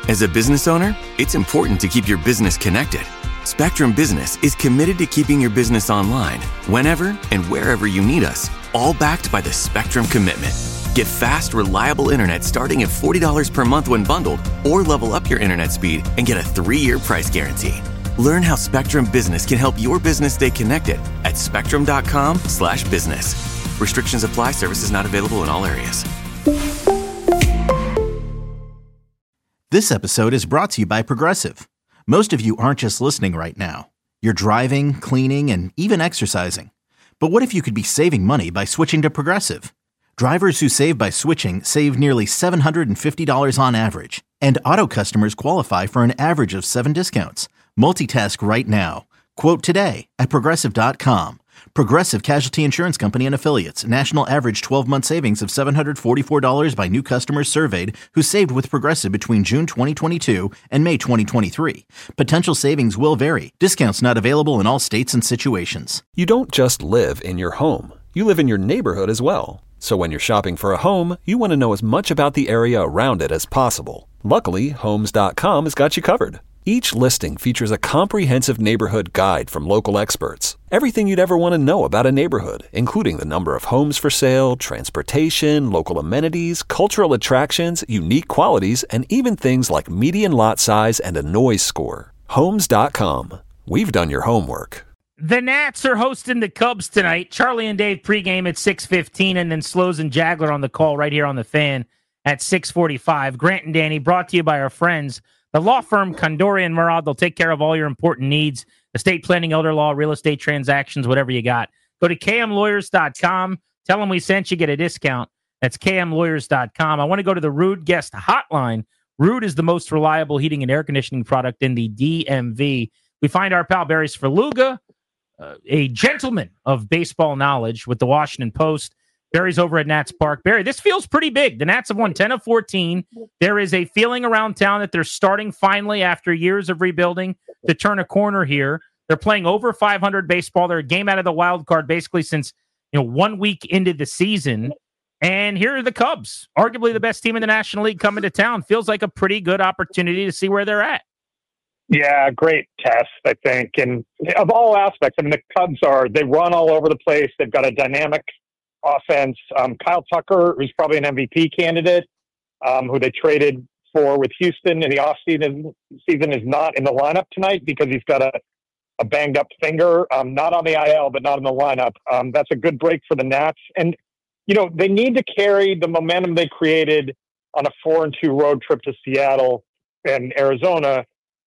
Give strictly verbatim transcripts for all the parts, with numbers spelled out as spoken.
As a business owner, it's important to keep your business connected. Spectrum Business is committed to keeping your business online whenever and wherever you need us, all backed by the Spectrum Commitment. Get fast, reliable internet starting at forty dollars per month when bundled, or level up your internet speed and get a three-year price guarantee. Learn how Spectrum Business can help your business stay connected at spectrum.com slash business. Restrictions apply. Services not available in all areas. This episode is brought to you by Progressive. Most of you aren't just listening right now. You're driving, cleaning, and even exercising. But what if you could be saving money by switching to Progressive? Drivers who save by switching save nearly seven hundred fifty dollars on average. And auto customers qualify for an average of seven discounts. Multitask right now. Quote today at progressive dot com. Progressive Casualty Insurance Company and Affiliates. National average twelve-month savings of seven hundred forty-four dollars by new customers surveyed who saved with Progressive between June twenty twenty-two and May twenty twenty-three. Potential savings will vary. Discounts not available in all states and situations. You don't just live in your home. You live in your neighborhood as well. So when you're shopping for a home, you want to know as much about the area around it as possible. Luckily, Homes dot com has got you covered. Each listing features a comprehensive neighborhood guide from local experts. Everything you'd ever want to know about a neighborhood, including the number of homes for sale, transportation, local amenities, cultural attractions, unique qualities, and even things like median lot size and a noise score. Homes dot com. We've done your homework. The Nats are hosting the Cubs tonight. Charlie and Dave pregame at six fifteen, and then Slows and Jagler on the call right here on the Fan at six forty-five. Grant and Danny, brought to you by our friends, the law firm Condori and Murad. They'll take care of all your important needs, estate planning, elder law, real estate transactions, whatever you got. Go to k m lawyers dot com. Tell them we sent you, get a discount. That's k m lawyers dot com. I want to go to the Ruud guest hotline. Ruud is the most reliable heating and air conditioning product in the D M V. We find our pal Barry Svrluga, uh, a gentleman of baseball knowledge with the Washington Post. Barry's over at Nats Park. Barry, this feels pretty big. The Nats have won ten of fourteen. There is a feeling around town that they're starting finally, after years of rebuilding, to turn a corner here. They're playing over five hundred baseball. They're a game out of the wild card basically since, you know, one week into the season. And here are the Cubs, arguably the best team in the National League, coming to town. Feels like a pretty good opportunity to see where they're at. Yeah, great test, I think. And of all aspects, I mean, the Cubs are, they run all over the place. They've got a dynamic offense. Um, Kyle Tucker, who's probably an M V P candidate, um, who they traded for with Houston in the offseason, season, is not in the lineup tonight because he's got a, a banged up finger, um, not on the I L, but not in the lineup. Um, that's a good break for the Nats. And, you know, they need to carry the momentum they created on a four and two road trip to Seattle and Arizona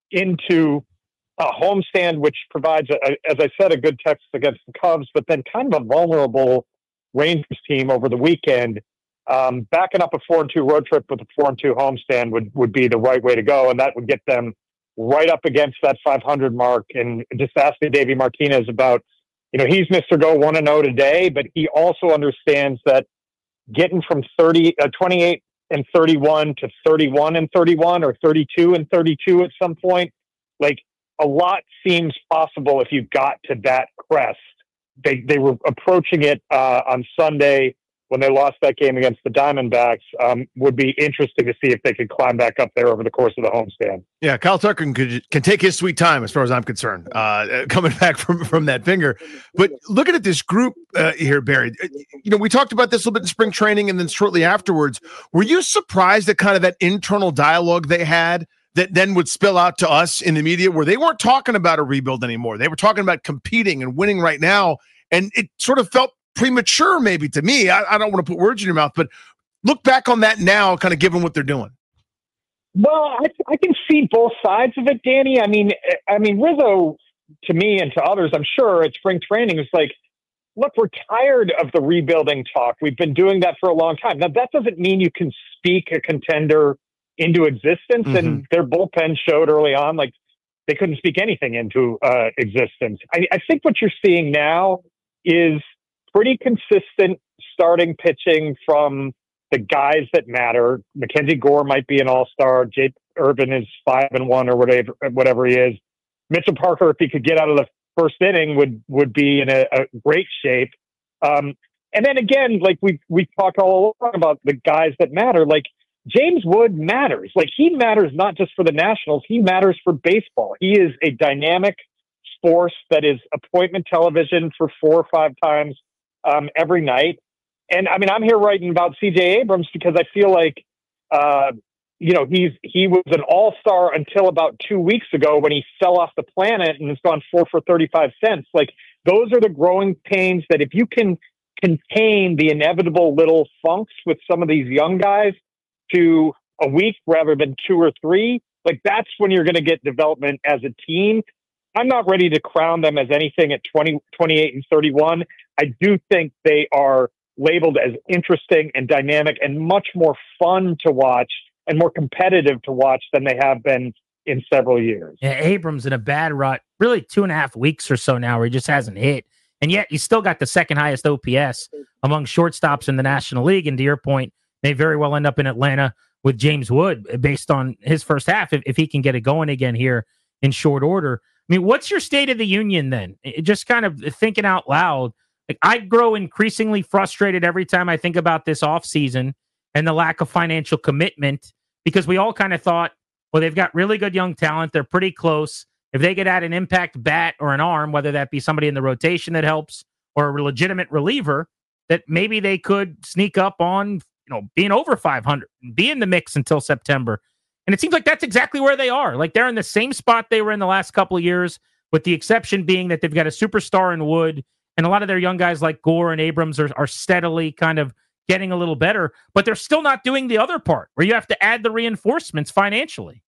into a homestand, which provides, a, as I said, a good test against the Cubs, but then kind of a vulnerable Rangers team over the weekend. Um, backing up a four and two road trip with a four and two homestand would, would be the right way to go. And that would get them right up against that five hundred mark. And just asking Davey Martinez about, you know, he's Mister Go one and oh today, but he also understands that getting from thirty, uh, twenty-eight and thirty-one to thirty-one and thirty-one or thirty-two and thirty-two at some point, like a lot seems possible if you got to that crest. They they were approaching it uh, on Sunday when they lost that game against the Diamondbacks. Um, would be interesting to see if they could climb back up there over the course of the homestand. Yeah, Kyle Tucker can, can take his sweet time as far as I'm concerned, uh, coming back from, from that finger. But looking at this group uh, here, Barry, you know, we talked about this a little bit in spring training and then shortly afterwards. Were you surprised at kind of that internal dialogue they had that then would spill out to us in the media, where they weren't talking about a rebuild anymore? They were talking about competing and winning right now. And it sort of felt premature maybe to me. I, I don't want to put words in your mouth, but look back on that now, kind of given what they're doing. Well, I, I can see both sides of it, Danny. I mean, I mean, Rizzo, to me and to others, I'm sure at spring training, was like, look, we're tired of the rebuilding talk. We've been doing that for a long time. Now, that doesn't mean you can speak a contender into existence. Mm-hmm. And their bullpen showed early on, like, they couldn't speak anything into uh, existence. I, I think what you're seeing now is pretty consistent starting pitching from the guys that matter. Mackenzie Gore might be an all-star. Jake Irvin is five and one or whatever, whatever he is. Mitchell Parker, if he could get out of the first inning, would, would be in a, a great shape. Um, and then again, like we, we talk all along about the guys that matter. Like, James Wood matters. Like, he matters not just for the Nationals, he matters for baseball. He is a dynamic force that is appointment television for four or five times um, every night. And I mean, I'm here writing about C J Abrams because I feel like, uh, you know, he's he was an all-star until about two weeks ago when he fell off the planet and has gone four for thirty-five cents. Like, those are the growing pains that if you can contain the inevitable little funks with some of these young guys to a week rather than two or three, like, that's when you're going to get development as a team. I'm not ready to crown them as anything at twenty, twenty-eight and thirty-one. I do think they are labeled as interesting and dynamic and much more fun to watch and more competitive to watch than they have been in several years. Yeah, Abrams in a bad rut, really two and a half weeks or so now where he just hasn't hit. And yet he's still got the second highest O P S among shortstops in the National League. And to your point, may very well end up in Atlanta with James Wood based on his first half, if, if he can get it going again here in short order. I mean, what's your state of the union then? It, just kind of thinking out loud. Like, I grow increasingly frustrated every time I think about this offseason and the lack of financial commitment, because we all kind of thought, well, they've got really good young talent. They're pretty close. If they could add an impact bat or an arm, whether that be somebody in the rotation that helps or a legitimate reliever, that maybe they could sneak up on, you know, being over five hundred and be in the mix until September. And it seems like that's exactly where they are. Like, they're in the same spot they were in the last couple of years, with the exception being that they've got a superstar in Wood, and a lot of their young guys like Gore and Abrams are, are steadily kind of getting a little better, but they're still not doing the other part where you have to add the reinforcements financially.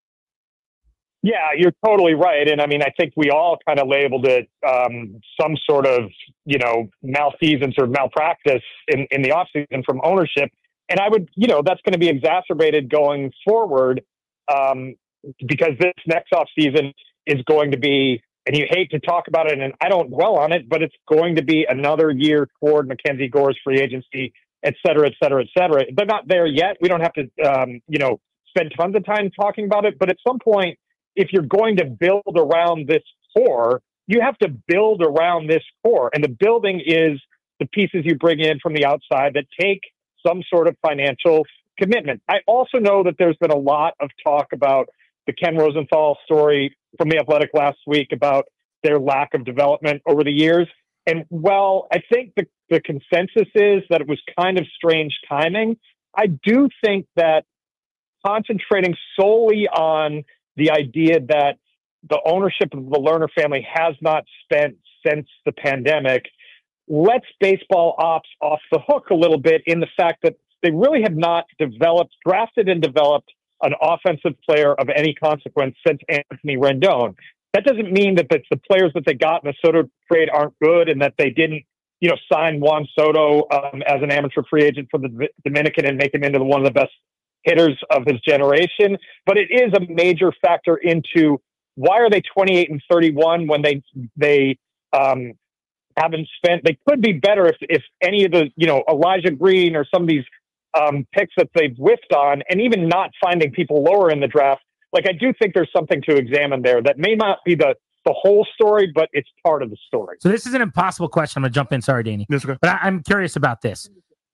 Yeah, you're totally right. And I mean, I think we all kind of labeled it um, some sort of, you know, malfeasance or malpractice in, in the offseason from ownership. And I would, you know, that's going to be exacerbated going forward um, because this next offseason is going to be, and you hate to talk about it, and I don't dwell on it, but it's going to be another year toward Mackenzie Gore's free agency, et cetera, et cetera, et cetera. They're not there yet. We don't have to, um, you know, spend tons of time talking about it. But at some point, if you're going to build around this core, you have to build around this core. And the building is the pieces you bring in from the outside that take some sort of financial commitment. I also know that there's been a lot of talk about the Ken Rosenthal story from The Athletic last week about their lack of development over the years. And while I think the, the consensus is that it was kind of strange timing, I do think that concentrating solely on the idea that the ownership of the Lerner family has not spent since the pandemic lets baseball ops off the hook a little bit, in the fact that they really have not developed, drafted and developed an offensive player of any consequence since Anthony Rendon. That doesn't mean that the, the players that they got in the Soto trade aren't good, and that they didn't, you know, sign Juan Soto um, as an amateur free agent for the Dominican and make him into one of the best hitters of his generation. But it is a major factor into why are they twenty-eight and thirty-one when they they um, haven't spent. They could be better if if any of the, you know, Elijah Green or some of these um, picks that they've whiffed on, and even not finding people lower in the draft. Like, I do think there's something to examine there that may not be the the whole story, but it's part of the story. So this is an impossible question. I'm gonna jump in. Sorry, Danny. That's okay. But I, I'm curious about this.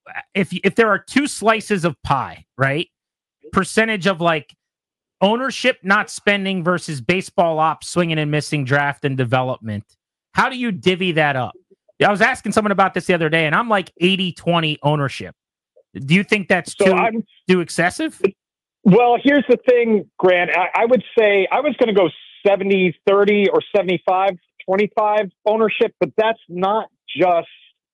If if there are two slices of pie, right? Percentage of like ownership not spending versus baseball ops swinging and missing draft and development. How do you divvy that up? I was asking someone about this the other day, and I'm like eighty twenty ownership. Do you think that's so too, I'm, too excessive? Well, here's the thing, Grant. I, I would say I was going to go seventy thirty or seventy-five twenty-five ownership, but that's not just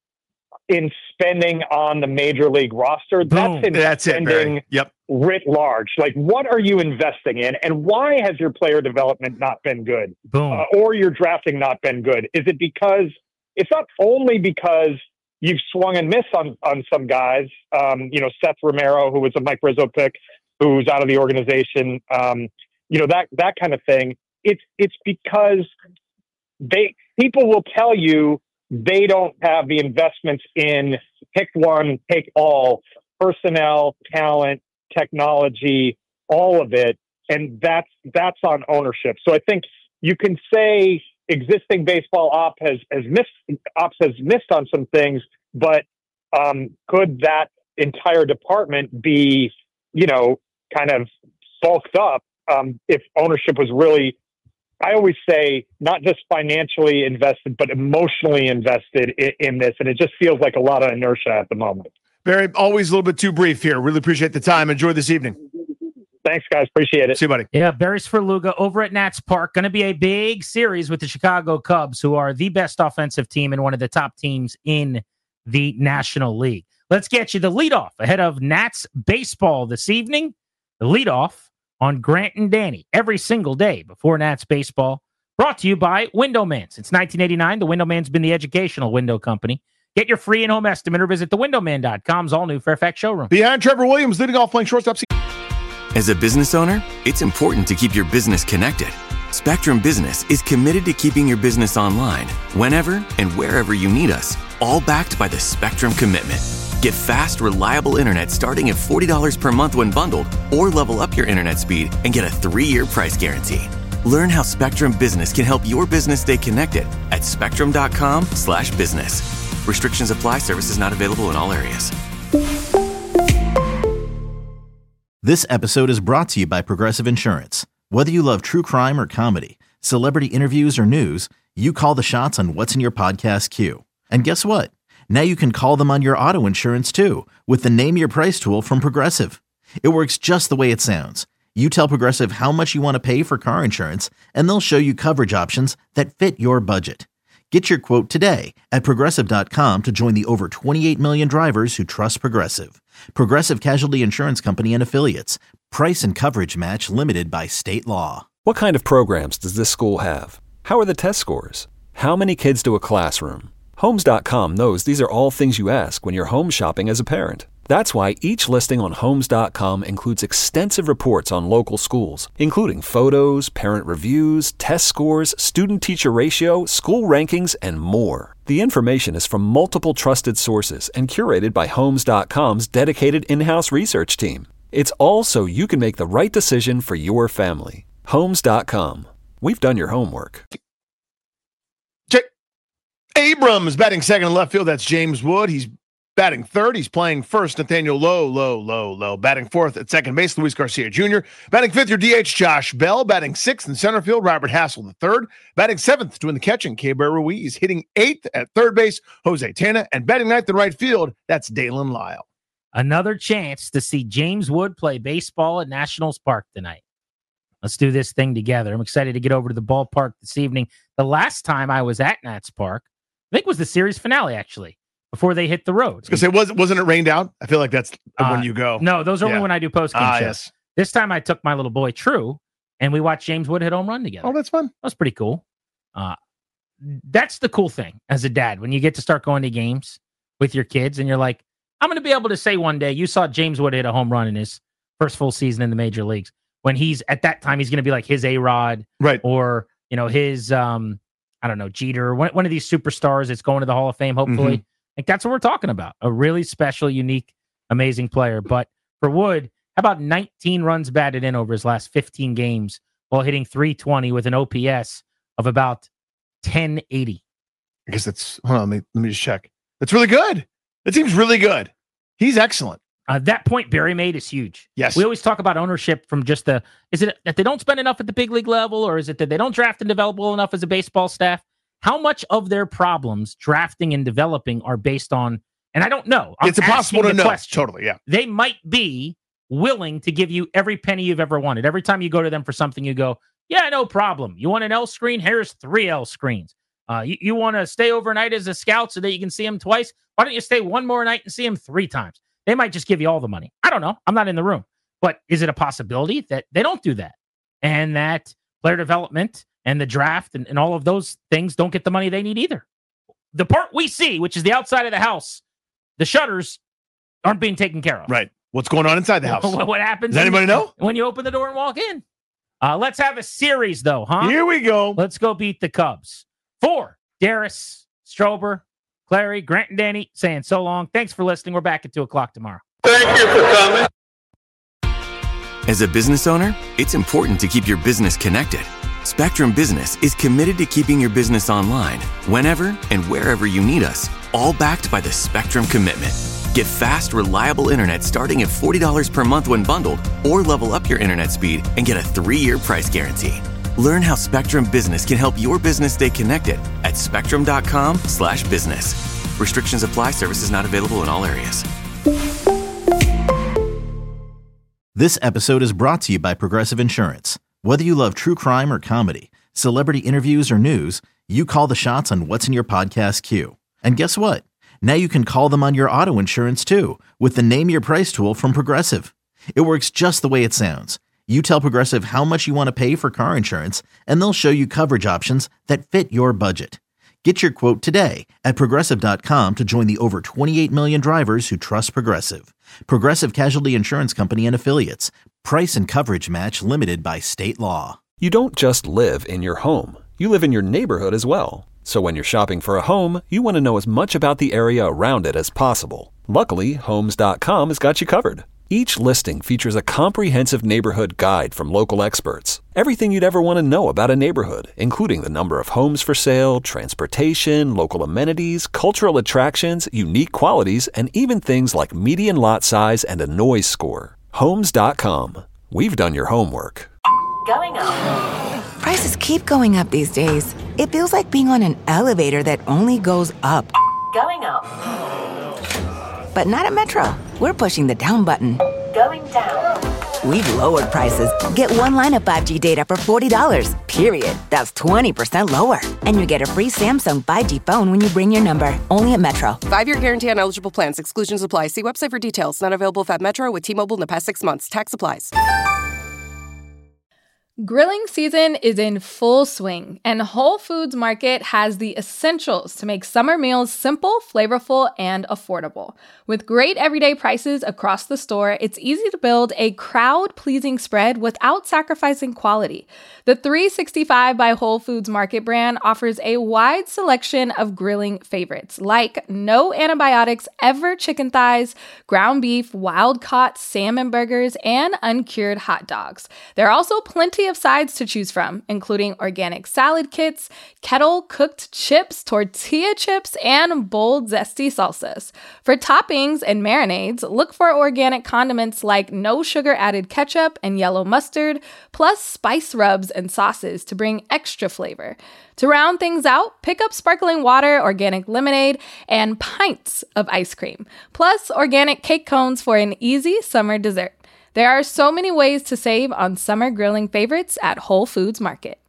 in spending on the major league roster. Boom. That's in That's spending it, yep. writ large. Like, what are you investing in, and why has your player development not been good? Boom. Uh, or your drafting not been good? Is it because it's not only because you've swung and missed on, on some guys, um, you know, Seth Romero, who was a Mike Rizzo pick, who's out of the organization, um, you know, that, that kind of thing. It's, it's because they, people will tell you they don't have the investments in pick one, take all, personnel, talent, technology, all of it. And that's, that's on ownership. So I think you can say existing baseball op has, has missed, ops has missed on some things, but um, could that entire department be you know, kind of bulked up um, if ownership was really, I always say, not just financially invested, but emotionally invested in, in this. And it just feels like a lot of inertia at the moment. Barry, always a little bit too brief here. Really appreciate the time. Enjoy this evening. Thanks, guys. Appreciate it. See you, buddy. Yeah, Barry Svrluga over at Nats Park. Going to be a big series with the Chicago Cubs, who are the best offensive team and one of the top teams in the National League. Let's get you the leadoff ahead of Nats baseball this evening. The leadoff on Grant and Danny every single day before Nats baseball. Brought to you by Window Man. Since nineteen eighty-nine, the Window Man's been the educational window company. Get your free in-home estimate or visit the window man dot com's all-new Fairfax showroom. Behind Trevor Williams, leading off playing shortstop. As a business owner, it's important to keep your business connected. Spectrum Business is committed to keeping your business online whenever and wherever you need us, all backed by the Spectrum Commitment. Get fast, reliable internet starting at forty dollars per month when bundled, or level up your internet speed and get a three-year price guarantee. Learn how Spectrum Business can help your business stay connected at spectrum.com slash business. Restrictions apply. Services not available in all areas. This episode is brought to you by Progressive Insurance. Whether you love true crime or comedy, celebrity interviews or news, you call the shots on what's in your podcast queue. And guess what? Now you can call them on your auto insurance too with the Name Your Price tool from Progressive. It works just the way it sounds. You tell Progressive how much you want to pay for car insurance, and they'll show you coverage options that fit your budget. Get your quote today at Progressive dot com to join the over twenty-eight million drivers who trust Progressive. Progressive Casualty Insurance Company and Affiliates. Price and coverage match limited by state law. What kind of programs does this school have? How are the test scores? How many kids do a classroom? Homes dot com knows these are all things you ask when you're home shopping as a parent. That's why each listing on Homes dot com includes extensive reports on local schools, including photos, parent reviews, test scores, student-teacher ratio, school rankings, and more. The information is from multiple trusted sources and curated by Homes dot com's dedicated in-house research team. It's all so you can make the right decision for your family. Homes dot com. We've done your homework. Jake Abrams batting second in left field. That's James Wood. He's batting third. He's playing first. Nathaniel Lowe, Lowe, Lowe, Lowe. Batting fourth at second base, Luis Garcia Junior Batting fifth, your D H, Josh Bell. Batting sixth in center field, Robert Hassel the third. Batting seventh, doing the catching, K-Bear Ruiz. Hitting eighth at third base, Jose Tena. And batting ninth in right field, that's Dalen Lyle. Another chance to see James Wood play baseball at Nationals Park tonight. Let's do this thing together. I'm excited to get over to the ballpark this evening. The last time I was at Nats Park, I think was the series finale, actually, before they hit the road. Because it was, wasn't it rained out? I feel like that's uh, when you go. No, those are yeah. only when I do post-game ah, shows. Yes. This time I took my little boy, True, and we watched James Wood hit home run together. Oh, that's fun. That was pretty cool. Uh, that's the cool thing as a dad, when you get to start going to games with your kids, and you're like, I'm going to be able to say one day, you saw James Wood hit a home run in his first full season in the major leagues. When he's, at that time, he's going to be like his A-Rod. Right. Or, you know, his, um, I don't know, Jeter, one, one of these superstars that's going to the Hall of Fame, hopefully. Mm-hmm. Like, that's what we're talking about. A really special, unique, amazing player. But for Wood, how about nineteen runs batted in over his last fifteen games while hitting three twenty with an O P S of about ten eighty? I guess that's, hold on, let me, let me just check. That's really good. That seems really good. He's excellent. Uh, that point Barry made is huge. Yes. We always talk about ownership from just the, is it that they don't spend enough at the big league level, or is it that they don't draft and develop well enough as a baseball staff? How much of their problems drafting and developing are based on, and I don't know. I'm it's impossible to know. Question. Totally, yeah. They might be willing to give you every penny you've ever wanted. Every time you go to them for something, you go, yeah, no problem. You want an L screen? Here's three L screens. Uh, you, you want to stay overnight as a scout so that you can see him twice? Why don't you stay one more night and see him three times? They might just give you all the money. I don't know. I'm not in the room. But is it a possibility that they don't do that? And that player development and the draft and, and all of those things don't get the money they need either. The part we see, which is the outside of the house, the shutters aren't being taken care of. Right. What's going on inside the house? What, what happens? Does anybody when, know? When you open the door and walk in. Uh, let's have a series, though, huh? Here we go. Let's go beat the Cubs. For Darris, Strober, Clary, Grant, and Danny saying so long. Thanks for listening. We're back at two o'clock tomorrow. Thank you for coming. As a business owner, it's important to keep your business connected. Spectrum Business is committed to keeping your business online whenever and wherever you need us, all backed by the Spectrum Commitment. Get fast, reliable internet starting at forty dollars per month when bundled, or level up your internet speed and get a three-year price guarantee. Learn how Spectrum Business can help your business stay connected at spectrum.com slash business. Restrictions apply. Services not available in all areas. This episode is brought to you by Progressive Insurance. Whether you love true crime or comedy, celebrity interviews or news, you call the shots on what's in your podcast queue. And guess what? Now you can call them on your auto insurance too with the Name Your Price tool from Progressive. It works just the way it sounds. You tell Progressive how much you want to pay for car insurance, and they'll show you coverage options that fit your budget. Get your quote today at Progressive dot com to join the over twenty-eight million drivers who trust Progressive. Progressive Casualty Insurance Company and Affiliates. Price and coverage match limited by state law. You don't just live in your home. You live in your neighborhood as well. So when you're shopping for a home, you want to know as much about the area around it as possible. Luckily, Homes dot com has got you covered. Each listing features a comprehensive neighborhood guide from local experts. Everything you'd ever want to know about a neighborhood, including the number of homes for sale, transportation, local amenities, cultural attractions, unique qualities, and even things like median lot size and a noise score. Homes dot com. We've done your homework. Going up. Prices keep going up these days. It feels like being on an elevator that only goes up. Going up. But not at Metro. We're pushing the down button. Going down. We've lowered prices. Get one line of five G data for forty dollars, period. That's twenty percent lower. And you get a free Samsung five G phone when you bring your number. Only at Metro. Five-year guarantee on eligible plans. Exclusions apply. See website for details. Not available if at Metro with T-Mobile in the past six months. Tax applies. Grilling season is in full swing, and Whole Foods Market has the essentials to make summer meals simple, flavorful, and affordable. With great everyday prices across the store, it's easy to build a crowd-pleasing spread without sacrificing quality. The three sixty-five by Whole Foods Market brand offers a wide selection of grilling favorites, like no antibiotics ever chicken thighs, ground beef, wild-caught salmon burgers, and uncured hot dogs. There are also plenty of sides to choose from, including organic salad kits, kettle-cooked chips, tortilla chips, and bold, zesty salsas. For toppings and marinades, look for organic condiments like no-sugar-added ketchup and yellow mustard, plus spice rubs and sauces to bring extra flavor. To round things out, pick up sparkling water, organic lemonade, and pints of ice cream, plus organic cake cones for an easy summer dessert. There are so many ways to save on summer grilling favorites at Whole Foods Market.